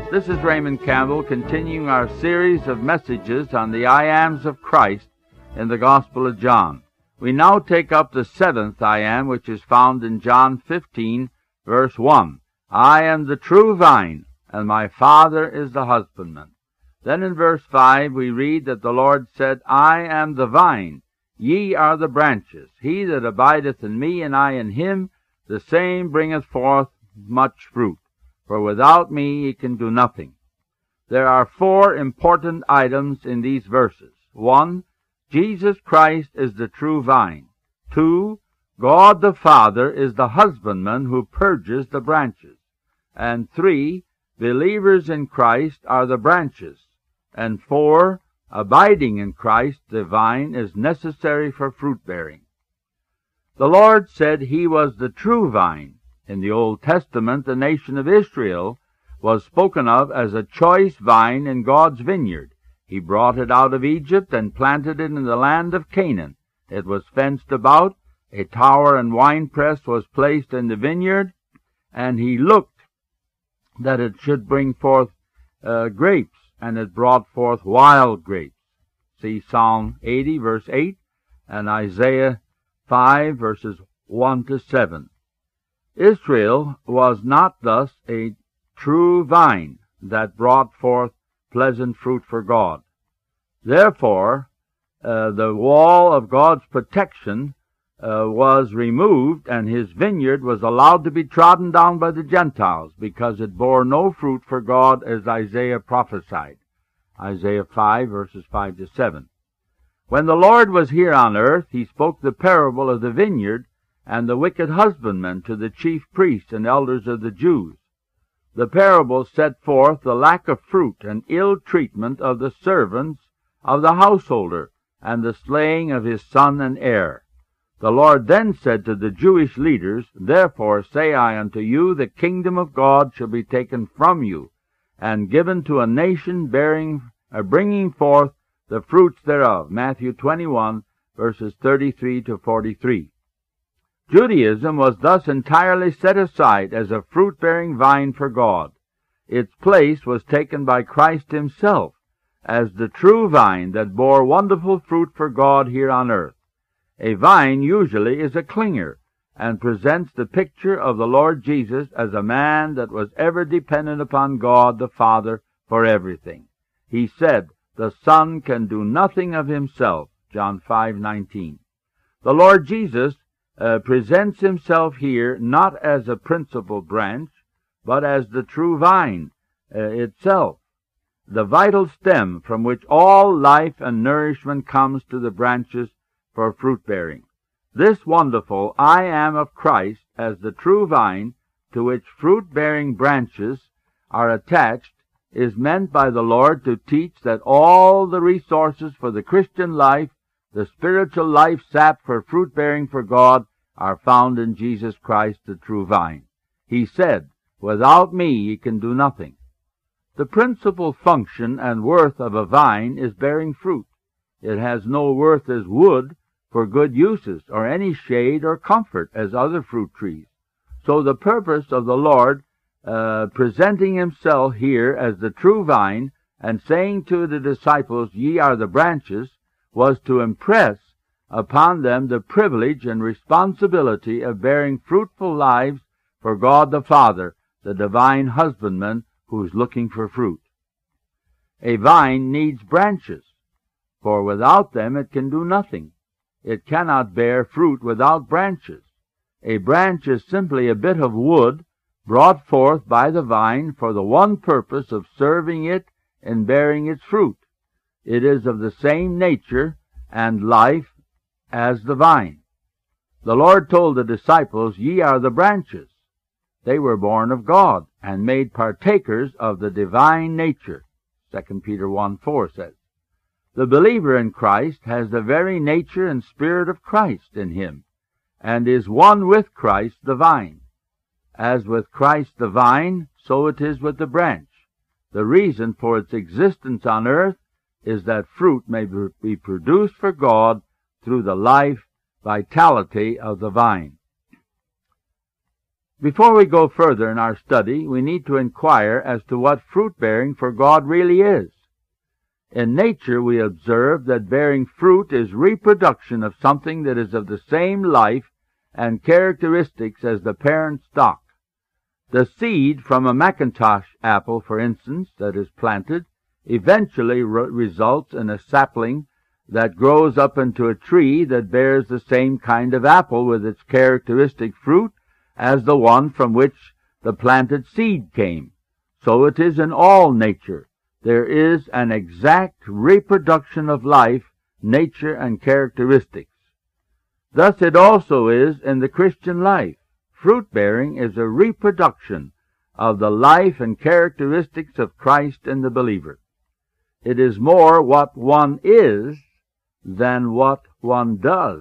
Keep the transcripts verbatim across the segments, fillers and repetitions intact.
This is Raymond Campbell, continuing our series of messages on the I Ams of Christ in the Gospel of John. We now take up the seventh I Am, which is found in John fifteen, verse one. I am the true vine, and my Father is the husbandman. Then in verse five we read that the Lord said, I am the vine, ye are the branches. He that abideth in me, and I in him, the same bringeth forth much fruit. For without me ye can do nothing. There are four important items in these verses. One, Jesus Christ is the true vine. Two, God the Father is the husbandman who purges the branches. And three, believers in Christ are the branches. And four, abiding in Christ the vine is necessary for fruit bearing. The Lord said he was the true vine. In the Old Testament, the nation of Israel was spoken of as a choice vine in God's vineyard. He brought it out of Egypt and planted it in the land of Canaan. It was fenced about, a tower and winepress was placed in the vineyard, and he looked that it should bring forth uh, grapes, and it brought forth wild grapes. See Psalm eighty, verse eight, and Isaiah five, verses one to seven. Israel was not thus a true vine that brought forth pleasant fruit for God. Therefore, uh, the wall of God's protection uh, was removed, and his vineyard was allowed to be trodden down by the Gentiles, because it bore no fruit for God, as Isaiah prophesied. Isaiah five, verses five to seven. When the Lord was here on earth, he spoke the parable of the vineyard and the wicked husbandman to the chief priests and elders of the Jews. The parable set forth the lack of fruit and ill treatment of the servants of the householder, and the slaying of his son and heir. The Lord then said to the Jewish leaders, Therefore say I unto you, the kingdom of God shall be taken from you, and given to a nation bearing, uh, bringing forth the fruits thereof. Matthew twenty-one, verses thirty-three to forty-three. Judaism was thus entirely set aside as a fruit-bearing vine for God. Its place was taken by Christ himself as the true vine that bore wonderful fruit for God here on earth. A vine usually is a clinger, and presents the picture of the Lord Jesus as a man that was ever dependent upon God the Father for everything. He said, The Son can do nothing of himself, John five nineteen. The Lord Jesus Uh, presents himself here not as a principal branch, but as the true vine uh, itself, the vital stem from which all life and nourishment comes to the branches for fruit-bearing. This wonderful I Am of Christ as the true vine to which fruit-bearing branches are attached is meant by the Lord to teach that all the resources for the Christian life, the spiritual life sap for fruit-bearing for God, are found in Jesus Christ, the true vine. He said, Without me ye can do nothing. The principal function and worth of a vine is bearing fruit. It has no worth as wood for good uses, or any shade or comfort as other fruit trees. So the purpose of the Lord uh, presenting himself here as the true vine and saying to the disciples, Ye are the branches, was to impress upon them the privilege and responsibility of bearing fruitful lives for God the Father, the divine husbandman who is looking for fruit. A vine needs branches, for without them it can do nothing. It cannot bear fruit without branches. A branch is simply a bit of wood brought forth by the vine for the one purpose of serving it in bearing its fruit. It is of the same nature and life as the vine. The Lord told the disciples, Ye are the branches. They were born of God, and made partakers of the divine nature, Second Peter one four says. The believer in Christ has the very nature and spirit of Christ in him, and is one with Christ the vine. As with Christ the vine, so it is with the branch. The reason for its existence on earth is that fruit may be produced for God through the life vitality of the vine. Before we go further in our study, we need to inquire as to what fruit-bearing for God really is. In nature, we observe that bearing fruit is reproduction of something that is of the same life and characteristics as the parent stock. The seed from a Macintosh apple, for instance, that is planted, eventually re- results in a sapling that grows up into a tree that bears the same kind of apple with its characteristic fruit as the one from which the planted seed came. So it is in all nature. There is an exact reproduction of life, nature, and characteristics. Thus it also is in the Christian life. Fruit-bearing is a reproduction of the life and characteristics of Christ in the believer. It is more what one is than what one does.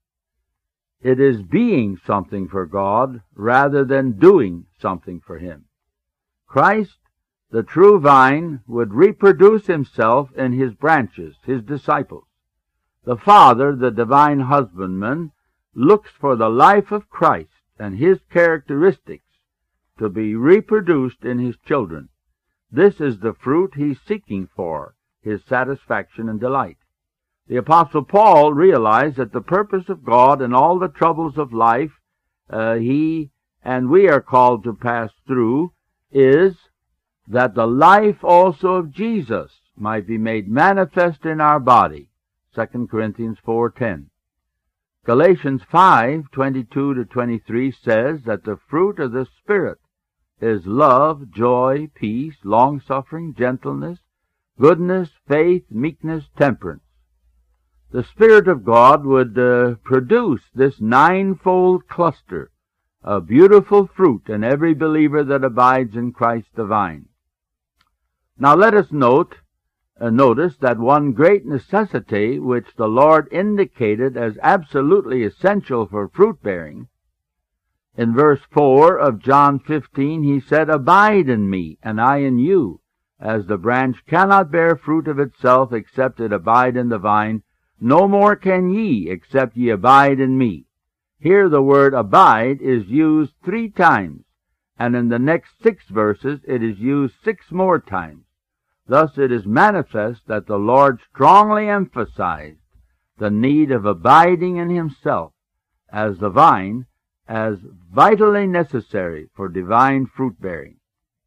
It is being something for God rather than doing something for Him. Christ, the true vine, would reproduce Himself in His branches, His disciples. The Father, the divine husbandman, looks for the life of Christ and His characteristics to be reproduced in His children. This is the fruit He's seeking for, His satisfaction and delight. The Apostle Paul realized that the purpose of God in all the troubles of life uh, he and we are called to pass through is that the life also of Jesus might be made manifest in our body. Second Corinthians four ten. Galatians five twenty-two to twenty-three says that the fruit of the Spirit is love, joy, peace, long-suffering, gentleness, goodness, faith, meekness, temperance. The Spirit of God would uh, produce this ninefold cluster of beautiful fruit in every believer that abides in Christ the vine. Now let us note, uh, notice that one great necessity which the Lord indicated as absolutely essential for fruit-bearing. In verse four of John fifteen, He said, "Abide in me, and I in you, as the branch cannot bear fruit of itself except it abide in the vine, no more can ye, except ye abide in me." Here the word abide is used three times, and in the next six verses it is used six more times. Thus it is manifest that the Lord strongly emphasized the need of abiding in Himself as the vine as vitally necessary for divine fruit-bearing.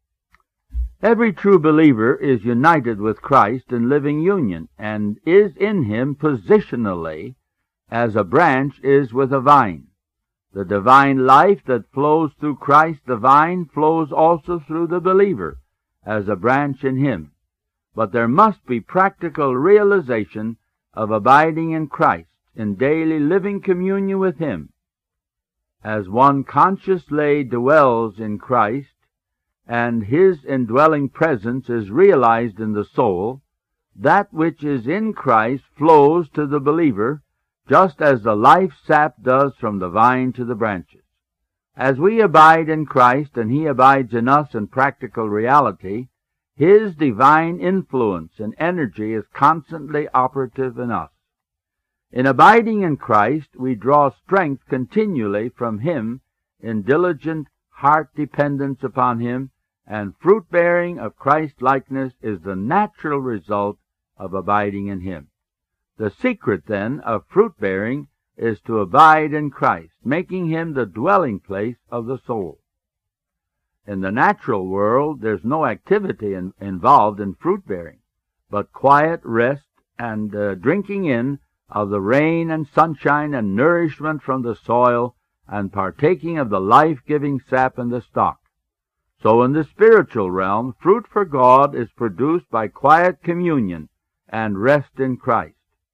Every true believer is united with Christ in living union, and is in Him positionally as a branch is with a vine. The divine life that flows through Christ the vine flows also through the believer as a branch in Him. But there must be practical realization of abiding in Christ, in daily living communion with Him. As one consciously dwells in Christ, and His indwelling presence is realized in the soul, that which is in Christ flows to the believer, just as the life sap does from the vine to the branches. As we abide in Christ and He abides in us in practical reality, His divine influence and energy is constantly operative in us. In abiding in Christ, we draw strength continually from Him in diligent heart dependence upon Him, and fruit-bearing of Christ-likeness is the natural result of abiding in Him. The secret, then, of fruit-bearing is to abide in Christ, making Him the dwelling place of the soul. In the natural world, there's no activity in, involved in fruit-bearing, but quiet rest and uh, drinking in of the rain and sunshine and nourishment from the soil, and partaking of the life-giving sap in the stalk. So in the spiritual realm, fruit for God is produced by quiet communion and rest in Christ.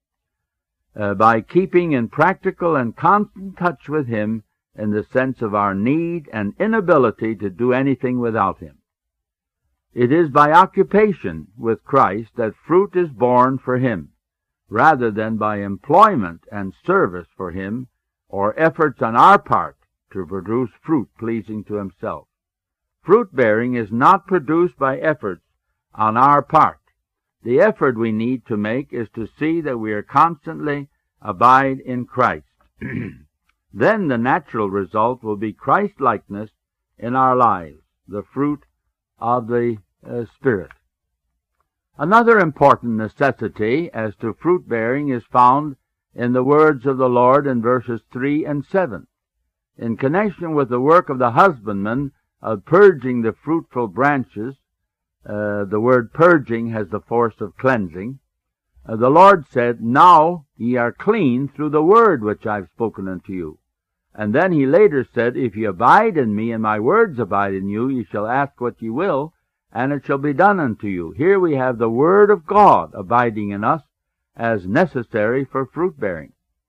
Uh, by keeping in practical and constant touch with Him in the sense of our need and inability to do anything without Him. It is by occupation with Christ that fruit is born for Him, rather than by employment and service for Him or efforts on our part to produce fruit pleasing to Himself. Fruit-bearing is not produced by efforts on our part. The effort we need to make is to see that we are constantly abide in Christ. Then the natural result will be Christ-likeness in our lives, the fruit of the uh, Spirit. Another important necessity as to fruit-bearing is found in the words of the Lord in verses three and seven. In connection with the work of the husbandman of purging the fruitful branches, uh, the word purging has the force of cleansing, uh, the Lord said, "Now ye are clean through the word which I have spoken unto you." And then he later said, "If ye abide in me, and my words abide in you, ye shall ask what ye will, and it shall be done unto you." Here we have the Word of God abiding in us as necessary for fruit-bearing.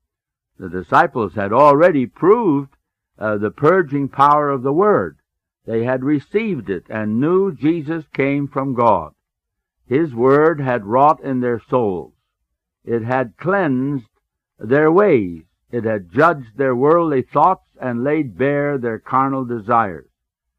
The disciples had already proved uh, the purging power of the Word. They had received it and knew Jesus came from God. His Word had wrought in their souls. It had cleansed their ways. It had judged their worldly thoughts and laid bare their carnal desires.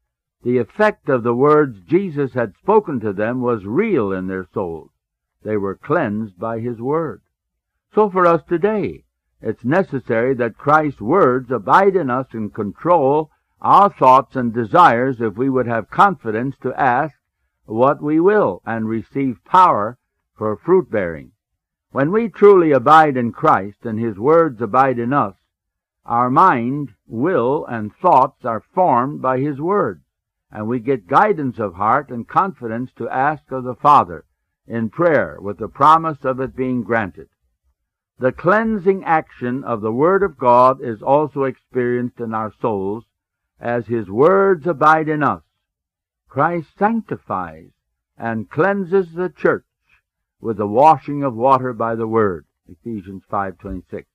The effect of the words Jesus had spoken to them was real in their souls. They were cleansed by His Word. So for us today, it's necessary that Christ's words abide in us and control our thoughts and desires if we would have confidence to ask what we will and receive power for fruit-bearing. When we truly abide in Christ and His words abide in us, our mind, will, and thoughts are formed by His words, and we get guidance of heart and confidence to ask of the Father in prayer with the promise of it being granted. The cleansing action of the Word of God is also experienced in our souls as His words abide in us. Christ sanctifies and cleanses the church with the washing of water by the Word, Ephesians five twenty-six.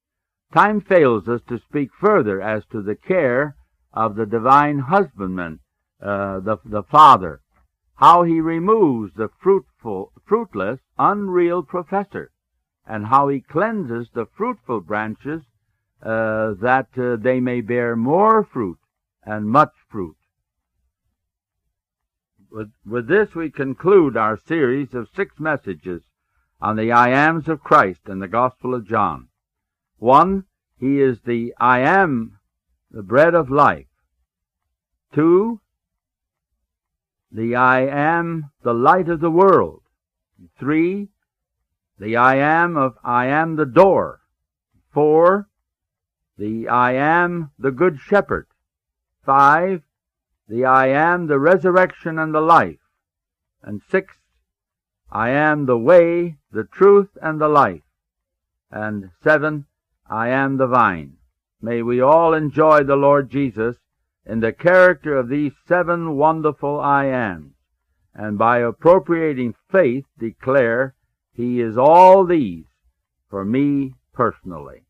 Time fails us to speak further as to the care of the divine husbandman, uh, the, the Father, how He removes the fruitful, fruitless, unreal professor, and how He cleanses the fruitful branches uh, that uh, they may bear more fruit and much fruit. With, with this we conclude our series of six messages on the I Ams of Christ in the Gospel of John. One, He is the I Am, the bread of life. Two, the I Am, the light of the world. Three, the I Am of I Am the door. Four, the I Am, the good shepherd. Five, the I Am, the resurrection and the life. And six, I am the way, the truth, and the life. And seven, I am the vine. May we all enjoy the Lord Jesus in the character of these seven wonderful I Ams, and by appropriating faith declare, He is all these for me personally.